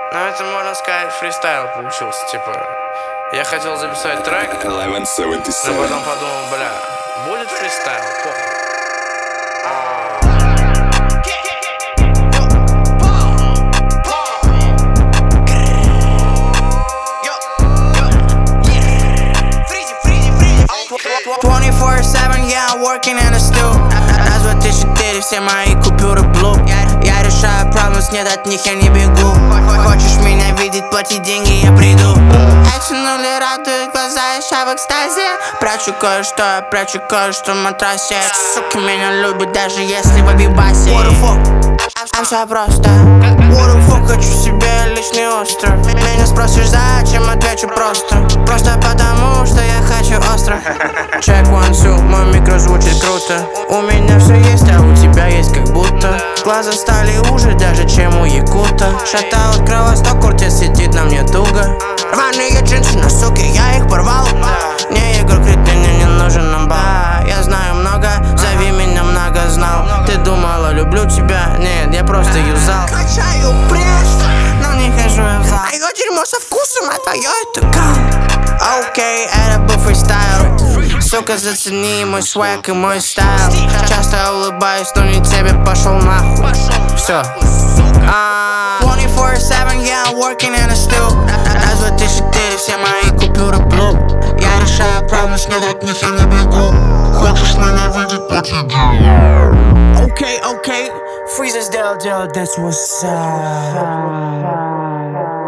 Ну, это, можно сказать, фристайл получился, типа. Я хотел записать трек, но 1177. потом подумал, бля, будет фристайл, похуй. Yeah, I'm working in a stew. Раз, два, три, четыре, все мои купюры blue. Я решаю проблемы, нет, от них я не бегу. Хочешь меня видеть, плати деньги, я приду. Эти нули радуют глаза, я ща в экстазе. Прячу кое-что в матрасе. Сука меня любит, даже если в абибасе. What the fuck? А все просто. What the fuck, хочу себе личный остров. Меня спросишь, зачем, отвечу просто. Просто потому, что я хочу остров. Check 1, 2, мой микро звучит круто. У меня все есть, а у тебя есть как будто. Глаза стали уже даже, чем у якута. Шатаут кровосток, куртец сидит на мне туго. Рваные джинсы на суке, я их порвал. Не Егор Крид, мне не нужен нам бал. Я знаю много, зови меня много знал. Ты думала, люблю тебя? Нет, я просто юзал. Качаю пресс, но не хожу я в зал. А его дерьмо со вкусом, а твое это кал. Окей, это был фристайл. Сука, зацени мой свэк и мой стайл. Часто улыбаюсь, но не тебе, пошел нахуй. Все. 24/7, yeah, I'm working in a stew. Раз, два, три, четыре, все мои купюры blue. Я решаю проблемы, нет, от них я не бегу. Хочешь меня видеть, плати деньги. Окей, Freezer сделал, that's what's up.